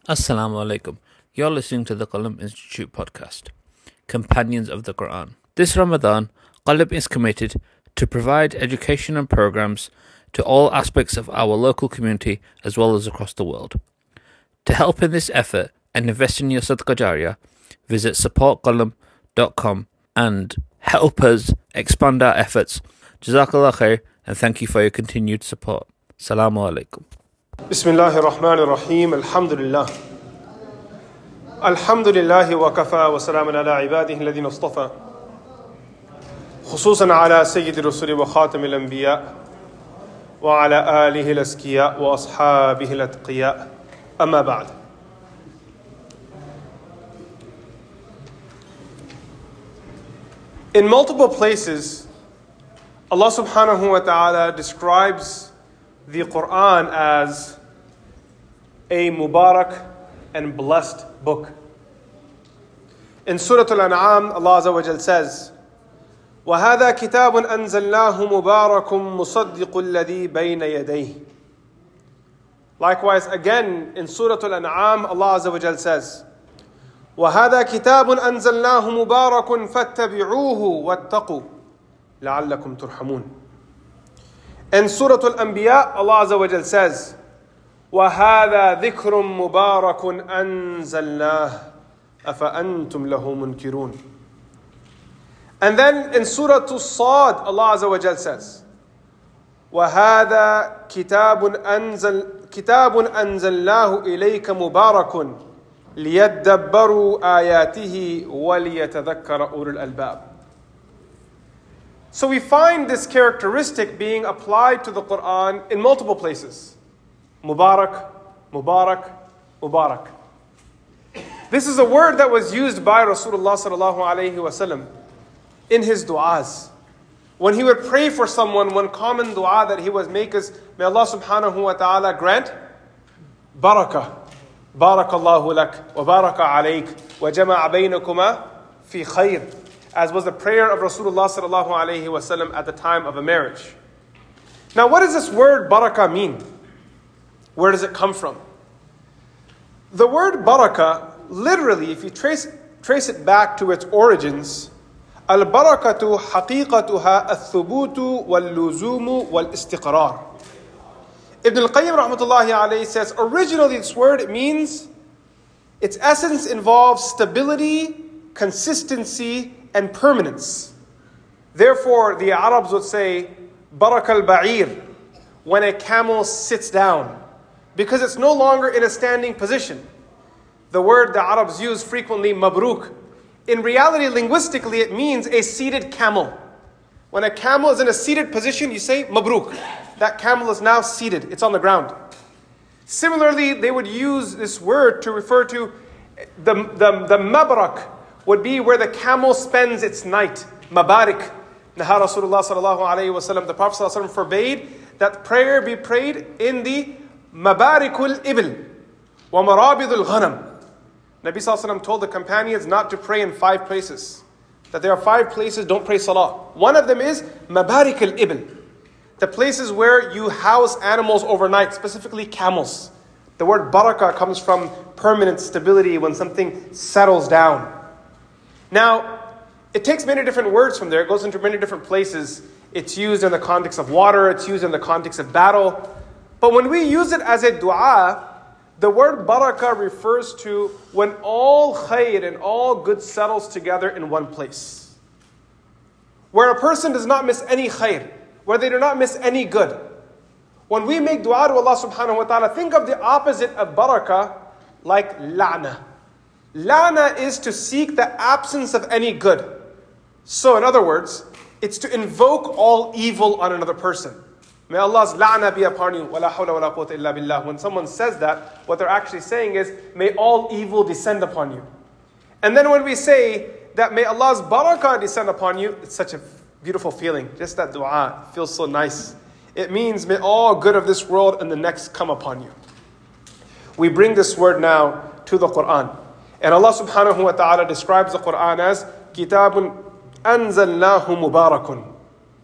Assalamu alaikum. You're listening to the Qalam Institute podcast, Companions of the Quran. This Ramadan, Qalam is committed to provide education and programs to all aspects of our local community as well as across the world. To help in this effort and invest in your Sadaqah Jariyah, visit supportqalam.com and help us expand our efforts. Jazakallah khair, and thank you for your continued support. Assalamu alaikum. بسم الله الرحمن الرحيم الحمد لله الحمد لله وكفى وسلام على عباده الذين اصطفى خصوصا على سيد الرسل وخاتم الأنبياء وعلى آله الأزكياء وأصحابه الأتقياء أما بعد. In multiple places, Allah subhanahu wa ta'ala describes the Quran as a Mubarak and blessed book. In Surah Al-An'am, Allah Azza wa Jal says, وَهَذَا كِتَابٌ أَنزَلْنَاهُ مُبَارَكٌ مُصَدِّقُ الَّذِي بَيْنَ يَدَيْهِ. Likewise, again, in Surah Al-An'am, Allah Azza wa Jal says, وَهَذَا كِتَابٌ أَنزَلْنَاهُ مُبَارَكٌ فَاتَّبِعُوهُ وَاتَّقُوا لَعَلَّكُمْ تُرْحَمُونَ. In Surah Al-Anbiya, Allah Azza wa Jal says, وَهَذَا ذِكْرٌ مُبَارَكٌ أَنزَلْنَاهُ أَفَأَنْتُمْ لَهُ مُنْكِرُونَ. And then in Surah As-Sad, Allah Azza wa Jal says, وَهَذَا كِتَابٌ أَنزَلْنَاهُ إِلَيْكَ مُبَارَكٌ لِيَدَّبَّرُوا آيَاتِهِ وَلِيَتَذَكَّرَ أُولُو الْأَلْبَابِ. So we find this characteristic being applied to the Quran in multiple places. Mubarak, Mubarak, Mubarak. This is a word that was used by Rasulullah sallallahu alaihi wasallam in his du'as. When he would pray for someone, one common du'a that he would make is, may Allah subhanahu wa ta'ala grant barakah. Barakallahu lak, wa baraka alayk, wa jama'a baynakuma fi khayr. As was the prayer of Rasulullah sallallahu alaihi wasallam at the time of a marriage. Now, what does this word barakah mean? Where does it come from? The word barakah, literally, if you trace it back to its origins, al-barakatu haqiqatuha al-thubutu wal-luzumu wal-istiqrar. Ibn al-Qayyim rahmatullahi alayhi says, originally this word, it means, its essence involves stability, consistency, and permanence. Therefore, the Arabs would say, barak al-ba'ir, when a camel sits down, because it's no longer in a standing position. The word the Arabs use frequently, mabruk. In reality, linguistically, it means a seated camel. When a camel is in a seated position, you say mabruk. That camel is now seated, it's on the ground. Similarly, they would use this word to refer to the mabrak, would be where the camel spends its night. Mabarik. Naha Rasulullah sallallahu alayhi wa sallam, the Prophet sallallahu alayhi wa sallam forbade that prayer be prayed in the mabarikul ibil wa marabidul ghanam. Nabi sallallahu alayhi wa sallam told the companions not to pray in 5 places. That there are 5 places, don't pray salah. One of them is mabarikul ibil. The places where you house animals overnight, specifically camels. The word barakah comes from permanent stability, when something settles down. Now, it takes many different words from there. It goes into many different places. It's used in the context of water. It's used in the context of battle. But when we use it as a dua, the word barakah refers to when all khair and all good settles together in one place. Where a person does not miss any khair, where they do not miss any good. When we make dua to Allah subhanahu wa ta'ala, think of the opposite of barakah like la'na. La'na is to seek the absence of any good. So in other words, it's to invoke all evil on another person. May Allah's la'na be upon you. Wa la hawla wa la quwwata illa billah. When someone says that, what they're actually saying is, may all evil descend upon you. And then when we say that may Allah's barakah descend upon you, it's such a beautiful feeling. Just that dua feels so nice. It means may all good of this world and the next come upon you. We bring this word now to the Quran. And Allah subhanahu wa ta'ala describes the Quran as Kitabun anzalnahu mubarakun.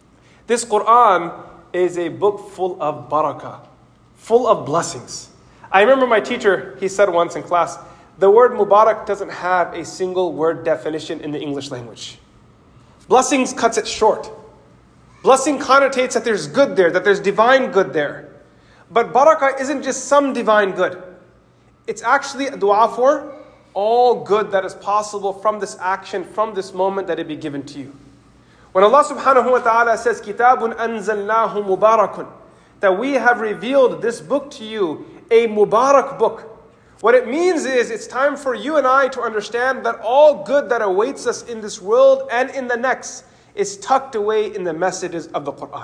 This Quran is a book full of barakah, full of blessings. I remember my teacher, he said once in class, the word Mubarak doesn't have a single word definition in the English language. Blessings cuts it short. Blessing connotates that there's good there, that there's divine good there. But barakah isn't just some divine good. It's actually a dua for all good that is possible from this action, from this moment that it be given to you. When Allah subhanahu wa ta'ala says, Kitabun anzalnahu mubarakun, that we have revealed this book to you, a Mubarak book. What it means is it's time for you and I to understand that all good that awaits us in this world and in the next is tucked away in the messages of the Quran.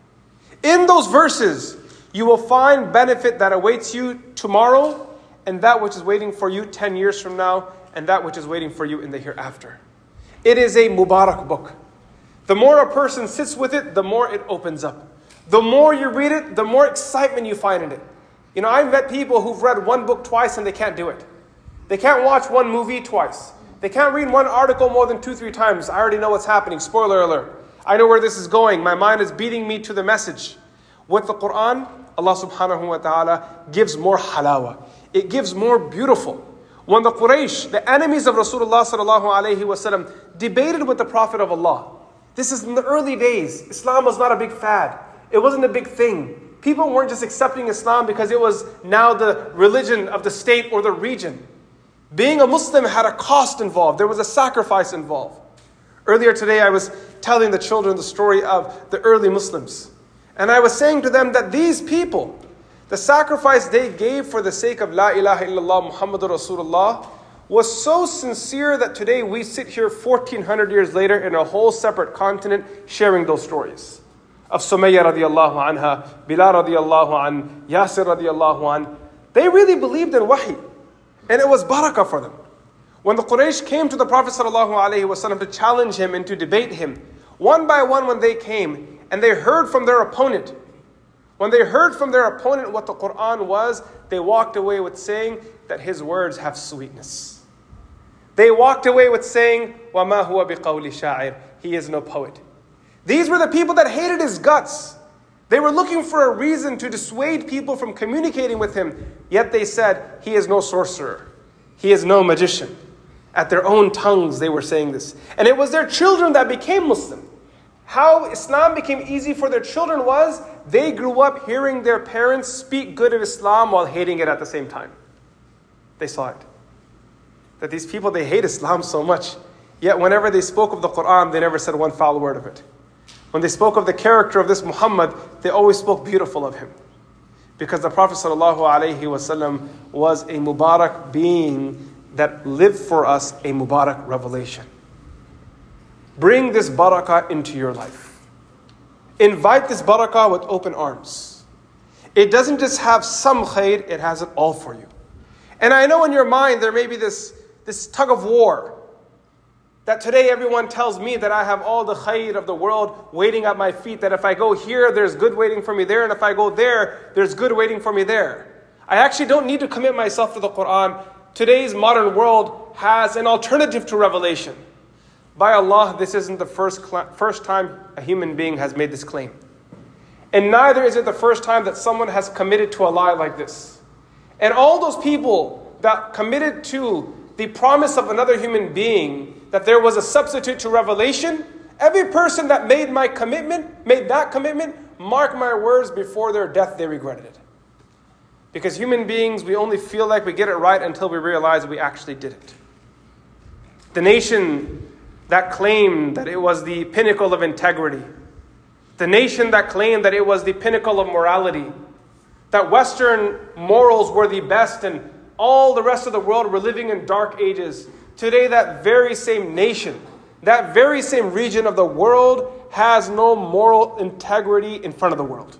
In those verses, you will find benefit that awaits you tomorrow and that which is waiting for you 10 years from now and that which is waiting for you in the hereafter. It is a Mubarak book. The more a person sits with it, the more it opens up. The more you read it, the more excitement you find in it. You know, I've met people who've read one book twice and they can't do it. They can't watch one movie twice. They can't read one article more than 2-3 times. I already know what's happening. Spoiler alert. I know where this is going. My mind is beating me to the message. With the Quran, Allah subhanahu wa ta'ala gives more halawa. It gives more beautiful. When the Quraysh, the enemies of Rasulullah sallallahu alayhi wasallam, debated with the Prophet of Allah. This is in the early days. Islam was not a big fad. It wasn't a big thing. People weren't just accepting Islam because it was now the religion of the state or the region. Being a Muslim had a cost involved. There was a sacrifice involved. Earlier today, I was telling the children the story of the early Muslims. And I was saying to them that these people, the sacrifice they gave for the sake of La ilaha illallah Muhammadur Rasulullah was so sincere that today we sit here 1400 years later in a whole separate continent sharing those stories. Of Sumayya radiallahu anha, Bilal radiallahu an, Yasir radiallahu an. They really believed in wahi. And it was barakah for them. When the Quraysh came to the Prophet sallallahu alaihi wasallam to challenge him and to debate him, one by one when they came and they heard from their opponent, when they heard from their opponent what the Quran was, they walked away with saying that his words have sweetness. They walked away with saying, وَمَا هُوَ بِقَوْلِ شَاعِرٍ, he is no poet. These were the people that hated his guts. They were looking for a reason to dissuade people from communicating with him. Yet they said, he is no sorcerer. He is no magician. At their own tongues they were saying this. And it was their children that became Muslim. How Islam became easy for their children was, they grew up hearing their parents speak good of Islam while hating it at the same time. They saw it. That these people, they hate Islam so much. Yet whenever they spoke of the Quran, they never said one foul word of it. When they spoke of the character of this Muhammad, they always spoke beautiful of him. Because the Prophet ﷺ was a Mubarak being that lived for us a Mubarak revelation. Bring this barakah into your life. Invite this barakah with open arms. It doesn't just have some khair, it has it all for you. And I know in your mind there may be this tug of war. That today everyone tells me that I have all the khair of the world waiting at my feet. That if I go here, there's good waiting for me there. And if I go there, there's good waiting for me there. I actually don't need to commit myself to the Quran. Today's modern world has an alternative to revelation. By Allah, this isn't the first time a human being has made this claim. And neither is it the first time that someone has committed to a lie like this. And all those people that committed to the promise of another human being, that there was a substitute to revelation, every person that made that commitment, mark my words, before their death they regretted it. Because human beings, we only feel like we get it right until we realize we actually did it. The nation that claimed that it was the pinnacle of integrity, the nation that claimed that it was the pinnacle of morality, that Western morals were the best and all the rest of the world were living in dark ages. Today, that very same nation, that very same region of the world has no moral integrity in front of the world.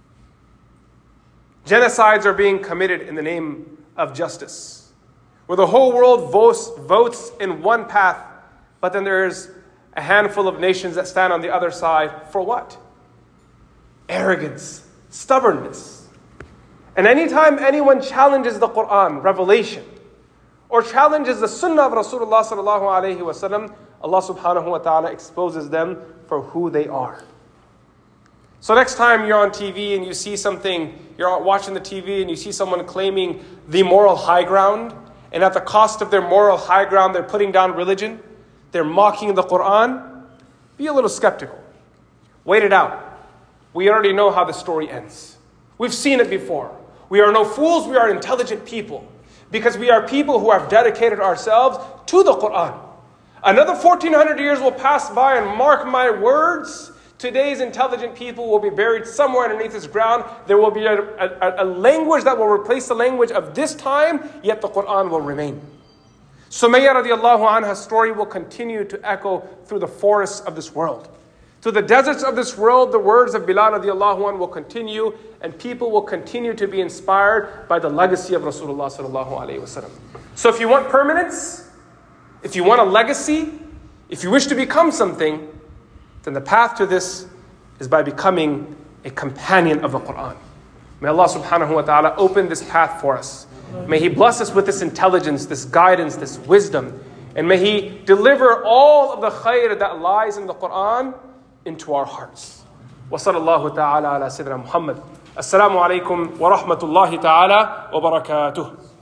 Genocides are being committed in the name of justice, where the whole world votes in one path, but then there's a handful of nations that stand on the other side. For what? Arrogance, stubbornness. And anytime anyone challenges the Quran, revelation, or challenges the Sunnah of Rasulullah sallallahu alaihi wasallam, Allah subhanahu wa ta'ala exposes them for who they are. So next time you're on TV and you see something, you're watching the TV and you see someone claiming the moral high ground, and at the cost of their moral high ground, they're putting down religion, they're mocking the Quran, be a little skeptical. Wait it out. We already know how the story ends. We've seen it before. We are no fools, we are intelligent people. Because we are people who have dedicated ourselves to the Quran. Another 1400 years will pass by, and mark my words, today's intelligent people will be buried somewhere underneath this ground. There will be a language that will replace the language of this time, yet the Quran will remain. Sumayya radiallahu anha's story will continue to echo through the forests of this world. To the deserts of this world, the words of Bilal radiallahu anhu will continue, and people will continue to be inspired by the legacy of Rasulullah sallallahu alayhi wasallam. So if you want permanence, if you want a legacy, if you wish to become something, then the path to this is by becoming a companion of the Quran. May Allah subhanahu wa ta'ala open this path for us. May He bless us with this intelligence, this guidance, this wisdom. And may He deliver all of the khair that lies in the Quran into our hearts. Wa sallallahu ta'ala ala sayyidina Muhammad. Assalamu alaikum wa rahmatullahi ta'ala wa barakatuh.